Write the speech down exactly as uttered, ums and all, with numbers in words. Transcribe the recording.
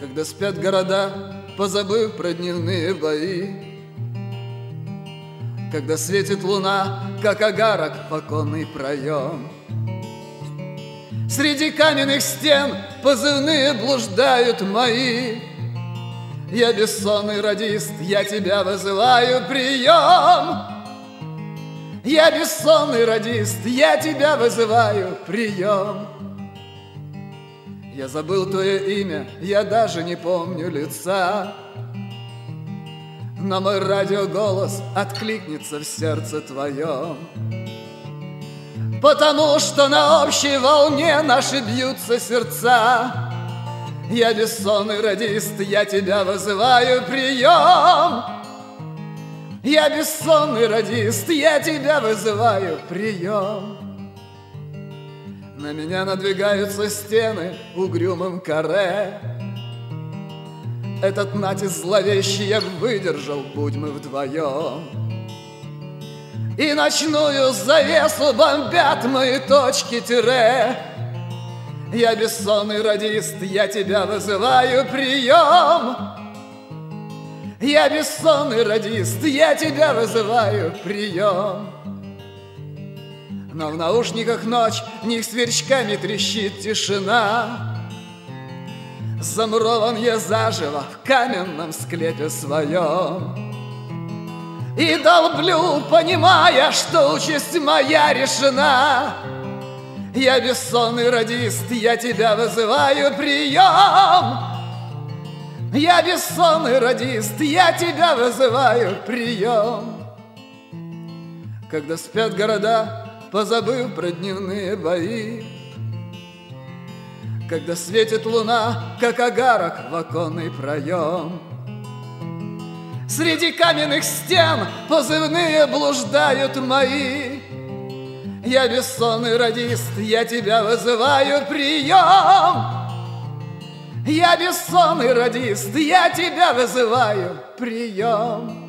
Когда спят города, позабыв про дневные бои, когда светит луна, как огарок в оконный проем. Среди каменных стен позывные блуждают мои. Я бессонный радист, я тебя вызываю, прием. Я бессонный радист, я тебя вызываю, прием. Я забыл твое имя, я даже не помню лица, но мой радиоголос откликнется в сердце твоем, потому что на общей волне наши бьются сердца. Я бессонный радист, я тебя вызываю, прием. Я бессонный радист, я тебя вызываю, прием. На меня надвигаются стены угрюмым каре. Этот натиск зловещий я выдержал, будь мы вдвоем. И ночную завесу бомбят мои точки тире. Я бессонный радист, я тебя вызываю, прием. Я бессонный радист, я тебя вызываю, прием. Но в наушниках ночь, в них сверчками трещит тишина. Замурован я заживо в каменном склепе своем и долблю, понимая, что участь моя решена. Я бессонный радист, я тебя вызываю, прием. Я бессонный радист, я тебя вызываю, прием. Когда спят города, позабыв про дневные бои, когда светит луна, как огарок в оконный проем, среди каменных стен позывные блуждают мои. Я бессонный радист, я тебя вызываю, прием. Я бессонный радист, я тебя вызываю, прием.